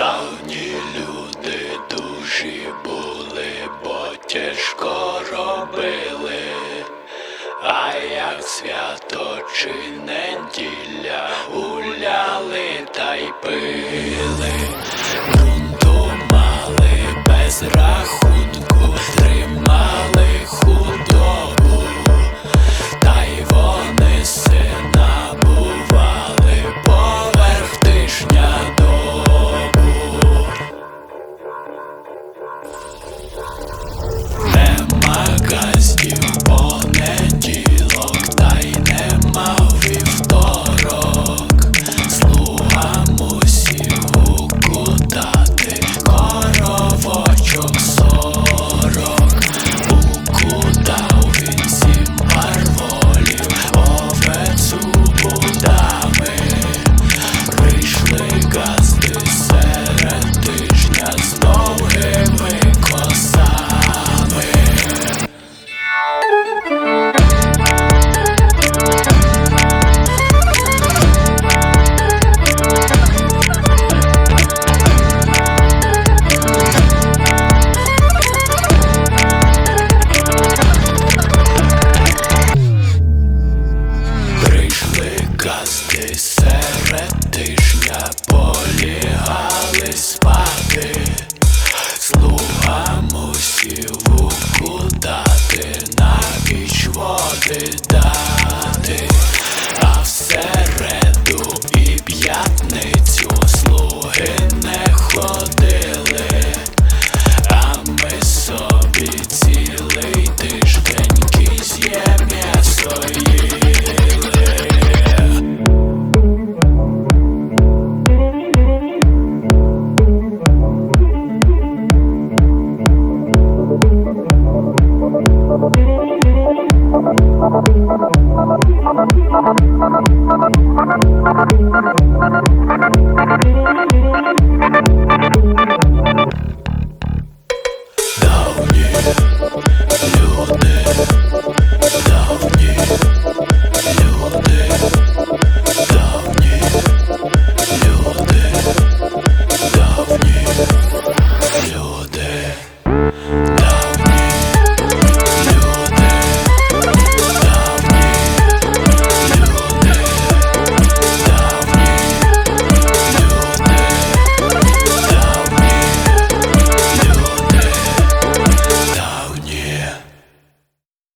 Давні люди дужі були, бо тяжко робили, а як свято чи неділя гуляли та й пили, бунту мали без рахунку, тримали худобу, та й вони сина бували поверх тижня добу. Нема газдів понеділок, та й нема вівторок, слуга мусів укутати коровочок 40. Укутав він 7 пар волів, овецю будами. Прийшли газди серед тижня з довгими косами. Прийшли газди серед тижня, полягали спати, слуга мусів укутати, на піч води дати, а в середу і п'ятницю слуги не ходили, а ми собі цілий тиждень кізє м'ясо їли. Давні люди, давні люди.